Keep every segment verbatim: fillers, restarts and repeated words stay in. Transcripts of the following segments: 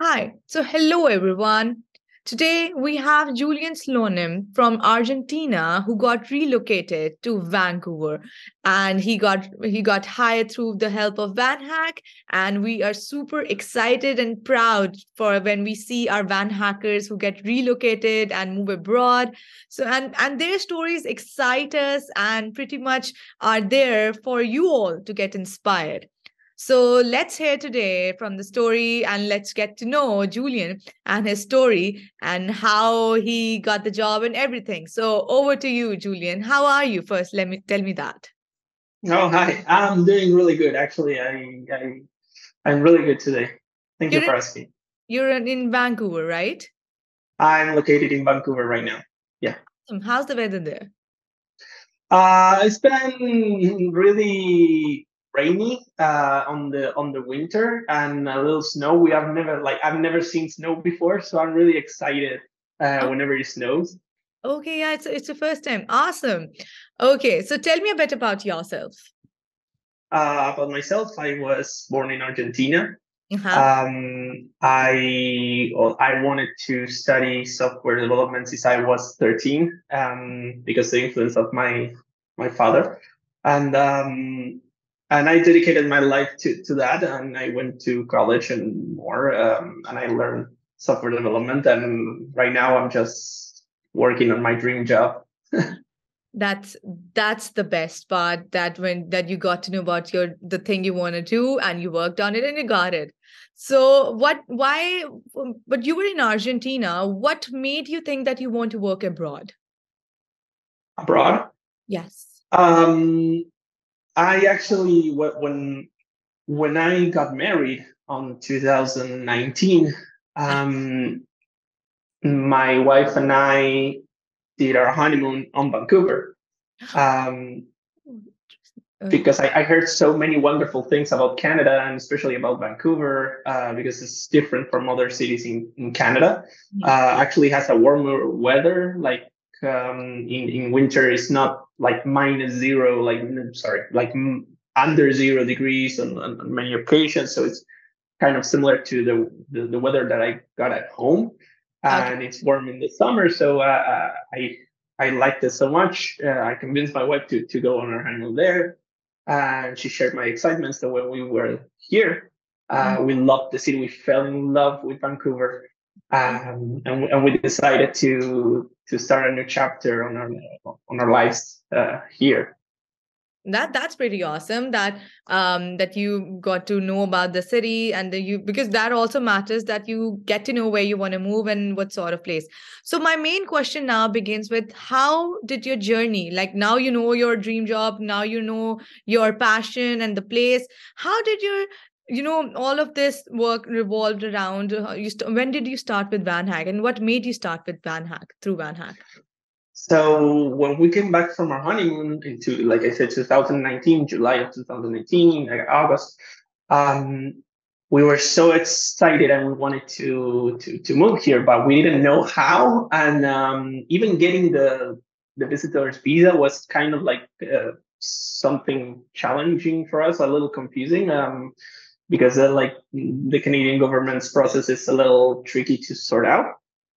Hi. So, hello everyone. Today we have Julian Slonim from Argentina who got relocated to Vancouver, and he got he got hired through the help of VanHack, and we are super excited and proud for when we see our Van hackers who get relocated and move abroad. So and and their stories excite us and pretty much are there for you all to get inspired. So let's hear today from the story and let's get to know Julian and his story and how he got the job and everything. So over to you, Julian. How are you first? Let me tell me that. Oh, hi. I'm doing really good. Actually, I, I I'm really good today. Thank you You're in, for asking. you're in in Vancouver, right? I'm located in Vancouver right now. Yeah. Um, How's the weather there? Uh, it's been really rainy uh, on the on the winter and a little snow. We have never like I've never seen snow before, so I'm really excited uh, Oh, whenever it snows. okay, yeah, it's it's the first time. Awesome. Okay, so tell me a bit about yourself. Uh, about myself, I was born in Argentina. Uh-huh. Um, I well, I wanted to study software development since I was thirteen, um, because the influence of my my father, and um, and I dedicated my life to to that, and I went to college and more, um, and I learned software development, and right now I'm just working on my dream job. That's that's the best part that when that you got to know about your the thing you want to do and you worked on it and you got it. So what why um, but you were in Argentina. What made you think that you want to work abroad? Abroad. Yes. Um, I actually wh- when when I got married on two thousand nineteen, Ah, um, my wife and I did our honeymoon on Vancouver, um, uh, because I, I heard so many wonderful things about Canada and especially about Vancouver, uh, because it's different from other cities in, in Canada. mhm. Uh, actually has a warmer weather, like um, in, in winter it's not like minus zero, like sorry, like mm, under zero degrees on, on, on many occasions. So it's kind of similar to the, the, the weather that I got at home, Okay. and it's warm in the summer. So uh, uh, I I liked it so much. Uh, I convinced my wife to to go on our honeymoon there, and she shared my excitement. So when we were here, Mm. uh, we loved the city. We fell in love with Vancouver, um, and and we decided to to start a new chapter on our on our lives uh, here. That that's pretty awesome that um that you got to know about the city and the you because that also matters that you get to know where you want to move and what sort of place. So my main question now begins with how did your journey, like now you know your dream job, now you know your passion and the place. How did your you know all of this work revolved around uh, you st- when did you start with VanHack and what made you start with VanHack through VanHack? So when we came back from our honeymoon into, like I said, two thousand nineteen, July of two thousand nineteen, like August, um, we were so excited and we wanted to to to move here, but we didn't know how. And um, even getting the the visitor's visa was kind of like uh, something challenging for us, a little confusing, um, because uh, like the Canadian government's process is a little tricky to sort out.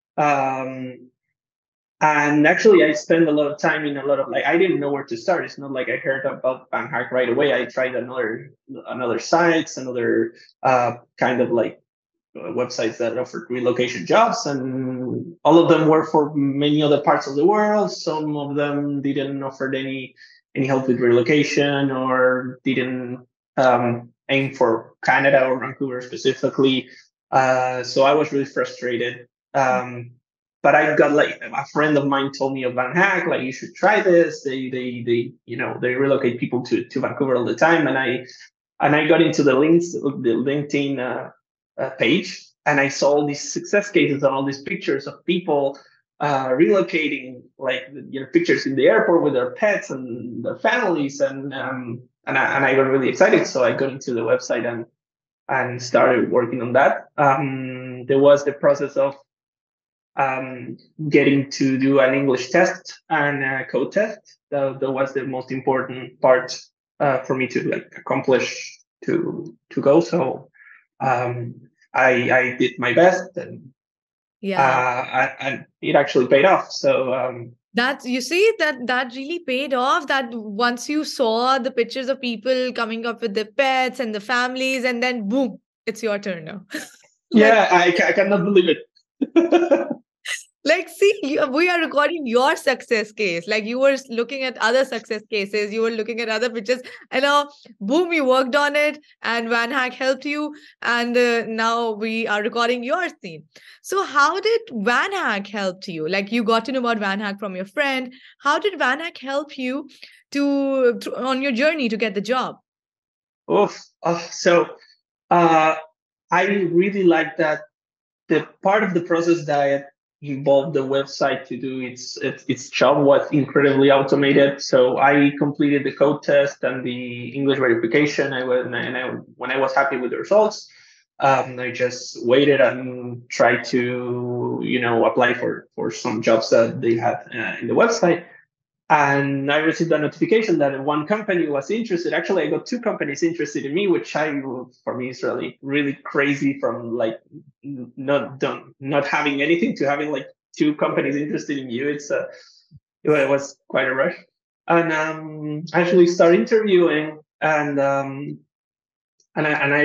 Um, and actually, I spent a lot of time in a lot of like I didn't know where to start. It's not like I heard about Banhack right away. I tried another another sites, another uh, kind of like uh, websites that offered relocation jobs, and all of them were for many other parts of the world. Some of them didn't offer any any help with relocation or didn't um, aim for Canada or Vancouver specifically. Uh, so I was really frustrated. Um, but I got like a friend of mine told me of Van Hack, like you should try this. They they they you know they relocate people to to Vancouver all the time, and I and I got into the links the LinkedIn uh, uh, page, and I saw all these success cases and all these pictures of people uh, relocating, like you know pictures in the airport with their pets and their families, and um, and I, and I got really excited. So I got into the website and and started working on that. Um, there was the process of um, getting to do an English test and a code test. That, that was the most important part uh, for me to like accomplish to to go. So um, I I did my best, and Yeah. uh, I, and it actually paid off. So um, That's, you see, that that really paid off. That once you saw the pictures of people coming up with their pets and the families, and then boom, it's your turn now. Like, yeah, I, ca- I cannot believe it. like, see, you, we are recording your success case. Like, you were looking at other success cases, you were looking at other pictures, and now, boom, you worked on it, and VanHack helped you, and uh, now we are recording your scene. So, how did VanHack help you? Like, you got to know about VanHack from your friend. How did VanHack help you to, to on your journey to get the job? Oof. Oh, so uh, I really like that the part of the process that involved the website to do its its, its job was incredibly automated. So I completed the code test and the English verification. I was, and I, when I was happy with the results, um, I just waited and tried to you know apply for for some jobs that they had uh, in the website. And I received a notification that one company was interested. Actually, I got two companies interested in me, which I, for me, is really, really crazy. From like not done, not having anything to having like two companies interested in you. It's a, it was quite a rush. And um, I actually started interviewing, and um, and I and I,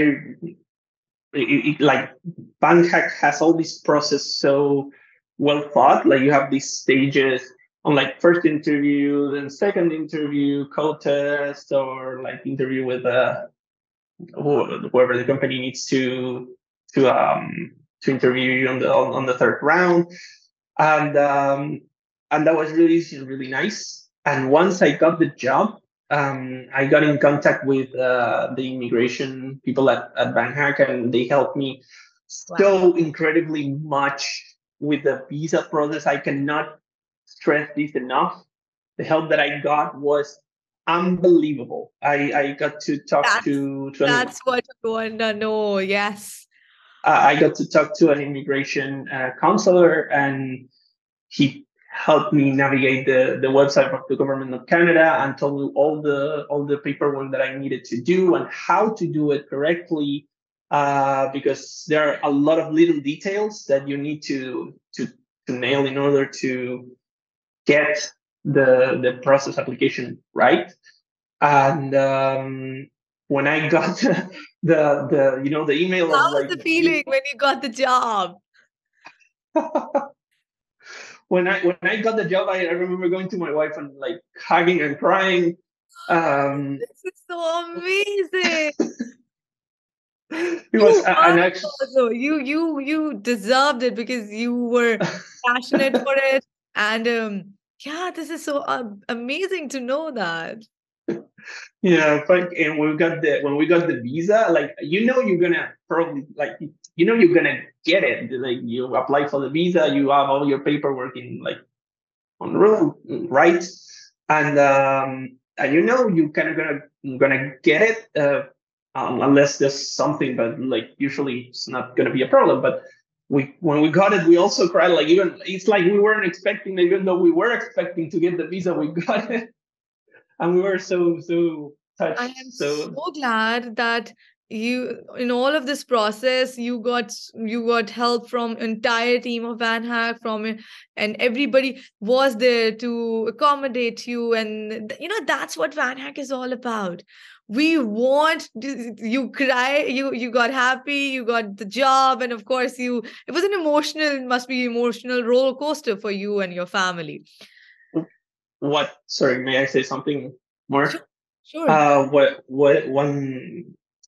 it, it, like VanHack has all this process so well thought. Like you have these stages on like first interview, then second interview, code test, or like interview with uh, whoever the company needs to to um to interview you on the on, on the third round, and um and that was really easy and really nice. And once I got the job, um, I got in contact with uh, the immigration people at at VanHack, and they helped me Wow. so incredibly much with the visa process. I cannot stress this enough. The help that I got was unbelievable. I, I got to talk That's, to, to an, that's what you want to know. Yes. uh, I got to talk to an immigration uh, counselor, and he helped me navigate the, the website of the government of Canada and told me all the all the paperwork that I needed to do and how to do it correctly. Uh, because there are a lot of little details that you need to to to nail in order to get the the process application right. And um, when I got the, the the you know the email How of was like the feeling when you got the job? when I when I got the job, I, I remember going to my wife and like hugging and crying. Um, This is so amazing. it You was uh, an worked actual. also. You you you deserved it because you were passionate for it. And um, yeah, this is so uh, amazing to know that. Yeah, but and we got the when we got the visa, like you know you're gonna probably like you know you're gonna get it. Like you apply for the visa, you have all your paperwork in like on room, right? And um and you know you kind of gonna gonna get it uh, um, unless there's something, but like usually it's not gonna be a problem. But we when we got it, we also cried. Like even it's like we weren't expecting, even though we were expecting to get the visa, we got it. And we were so so I touched. am so So glad that you, in all of this process, you got you got help from entire team of VanHack, from it, and everybody was there to accommodate you. And you know that's what VanHack is all about. We want you cry, you you got happy, you got the job, and of course you. It was an emotional, it must be emotional roller coaster for you and your family. what? Sorry, may I say something more? Sure, sure. Uh, what what one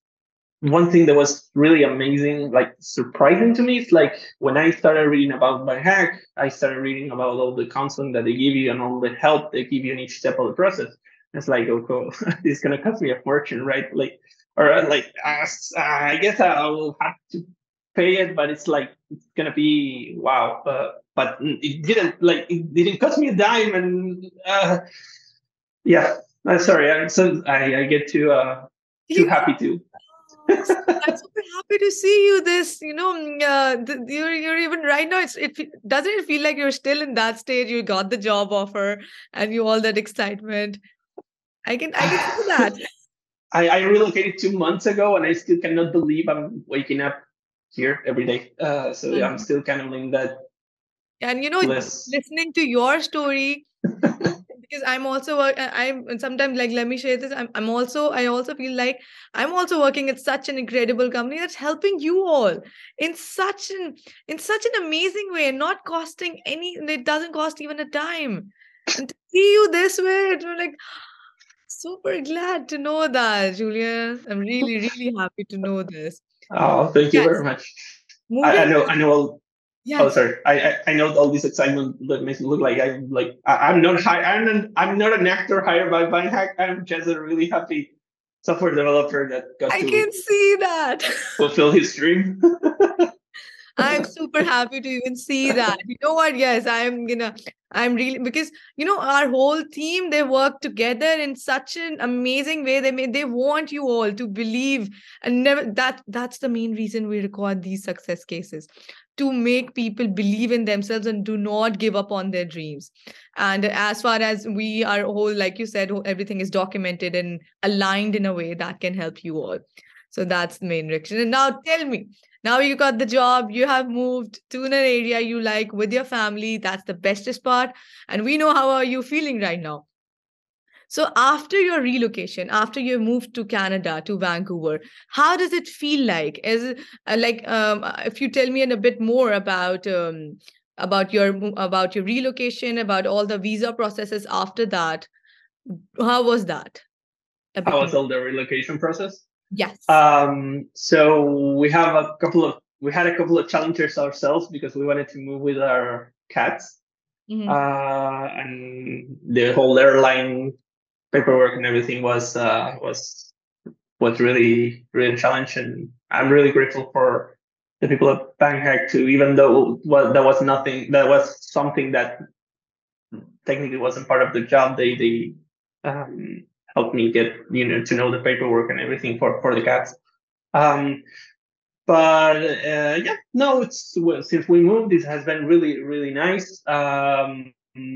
one thing that was really amazing, like surprising to me, is like when I started reading about VanHack, I started reading about all the counseling that they give you and all the help they give you in each step of the process. It's like, oh, cool. It's gonna cost me a fortune, right? Like, or uh, like, uh, I guess I will have to pay it, but it's like it's gonna be wow. Uh, but it didn't like it didn't cost me a dime, and uh, yeah. Uh, sorry, I, so I, I get too uh, too happy to. I'm super happy to see you. This, you know, mm, uh, th- you're you're even right now. It's it fe- doesn't it feel like you're still in that stage? You got the job offer, and you all that excitement. I can I can see that. I, I relocated two months ago, and I still cannot believe I'm waking up here every day. Uh, so yeah, I'm still kind of in that. And you know, bliss. listening to your story, because I'm also work- I- I'm sometimes like, let me share this. I'm I'm also I also feel like I'm also working at such an incredible company that's helping you all in such an in such an amazing way, not costing any. It doesn't cost even a dime, and to see you this way, it's like super glad to know that, Julian. I'm really really happy to know this. Oh, thank you very Yes, much. I, I moving. know I know all. Oh, Yes. sorry. I, I I know all this excitement that makes me look like I'm like I, I'm not hi- I'm an, I'm not an actor hired by BindHack. I'm just a really happy software developer that got I to can see that. fulfill his dream. I'm super happy to even see that. You know what? Yes, I'm gonna, I'm really, because, you know, our whole team, they work together in such an amazing way. They may, they want you all to believe and never, that, that's the main reason we record these success cases, to make people believe in themselves and do not give up on their dreams. And as far as we are whole, like you said, everything is documented and aligned in a way that can help you all. So that's the main direction. And now tell me, now you got the job, you have moved to an area you like with your family. That's the bestest part. And we know how are you feeling right now. So after your relocation, after you moved to Canada, to Vancouver, how does it feel like? Is it uh, like um, uh, if you tell me a bit more about um, about your about your relocation, about all the visa processes after that, how was that? A How bit was more. all the relocation process? Yes. Um, so we have a couple of we had a couple of challenges ourselves because we wanted to move with our cats, Mm-hmm. uh, and the whole airline paperwork and everything was uh, was was really really a challenge. And I'm really grateful for the people at BankHack too, even though well, that was nothing, that was something that technically wasn't part of the job. They they um, helped me get you know to know the paperwork and everything for for the cats. Um, but uh, yeah, no, it's well, since we moved, it has been really really nice. Um,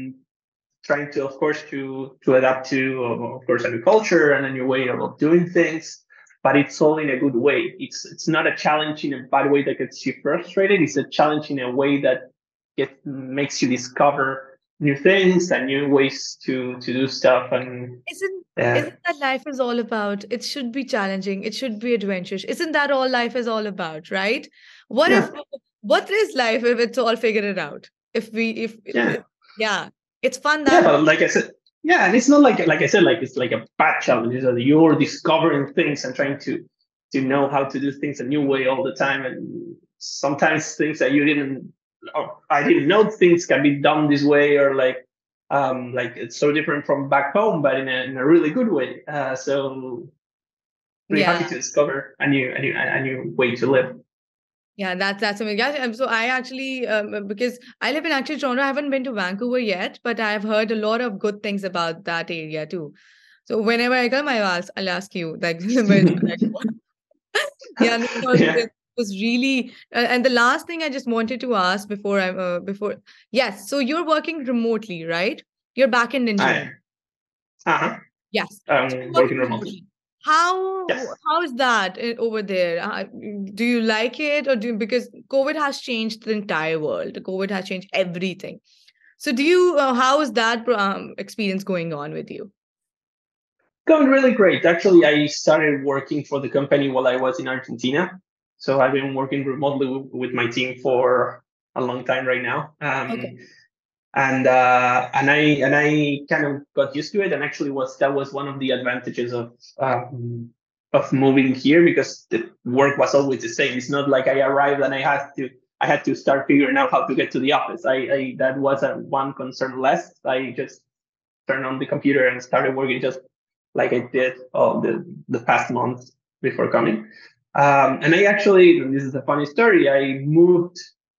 trying to, of course, to to adapt to, uh, of course, a new culture and a new way of doing things. But it's all in a good way. It's it's not a challenge in a bad way that gets you frustrated. It's a challenge in a way that get makes you discover new things and new ways to to do stuff. And Isn't uh, isn't that life is all about? It should be challenging. It should be adventurous. Isn't that all life is all about, right? What if yeah, what is life if it's all figured it out? If we if yeah. it- yeah, it's fun Yeah, that way. but like I said, yeah, and it's not like like I said, like it's like a bad challenge. It's that you're discovering things and trying to to know how to do things a new way all the time, and sometimes things that you didn't, or I didn't know things can be done this way, or like um like it's so different from back home, but in a in a really good way. Uh, so really Yeah. happy to discover a new a new a new way to live. Yeah, that's that's amazing. Yeah, um, so I actually um, uh, because I live in actually Toronto, I haven't been to Vancouver yet, but I've heard a lot of good things about that area too. So whenever I come, I ask, I'll ask you like, where should I go? Yeah, no, no, Yeah, it was really. Uh, and the last thing I just wanted to ask before I uh, before yes, so you're working remotely, right? You're back in I engineering. uh-huh. Yes, so I'm you're working working remotely. remotely. How Yes. how is that uh, over there? Uh, do you like it, or do you, because COVID has changed the entire world. COVID has changed everything. So do you? Uh, how is that um, experience going on with you? Going really great. Actually, I started working for the company while I was in Argentina. So I've been working remotely w- with my team for a long time right now. Okay. Um, and uh, and I and I kind of got used to it. And actually, was that was one of the advantages of um, of moving here, because the work was always the same. It's not like I arrived and I had to I had to start figuring out how to get to the office. I, I that was a one concern less. I just turned on the computer and started working just like I did all the the past months before coming. Um, and I actually, this is a funny story. I moved.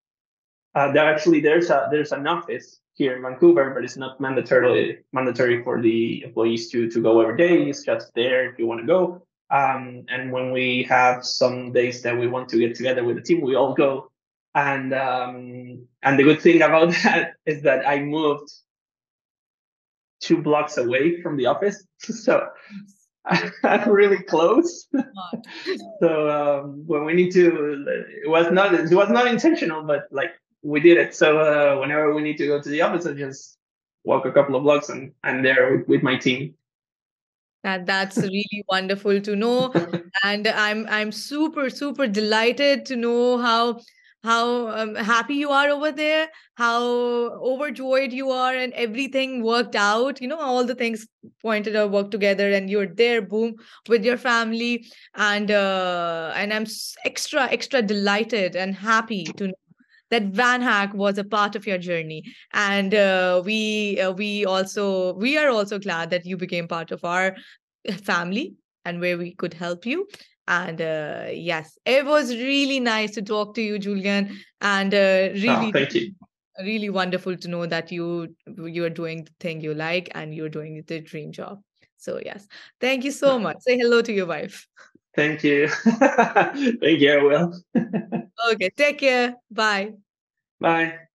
Uh, there actually there's a there's an office here in Vancouver, but it's not mandatorily mandatory for the employees to to go every day. It's just there if you want to go. Um, and when we have some days that we want to get together with the team, we all go. And um, and the good thing about that is that I moved two blocks away from the office. So really close. So um, when we need to, it was not it was not intentional, but like we did it. So uh, whenever we need to go to the office, I just walk a couple of blocks and I'm there with, with my team. That that's really wonderful to know, and I'm I'm super super delighted to know how how um, happy you are over there, how overjoyed you are, and everything worked out. You know, all the things pointed out worked together, and you're there, boom, with your family, and uh, and I'm s- extra extra delighted and happy to know that VanHack was a part of your journey, and uh, we uh, we also we are also glad that you became part of our family and where we could help you. And uh, yes, it was really nice to talk to you, Julian, and uh, Oh, really, thank you. really wonderful to know that you you are doing the thing you like and you're doing the dream job. So yes, thank you so much. Say hello to your wife. Thank you. Thank you, I will. Okay, take care. Bye. Bye.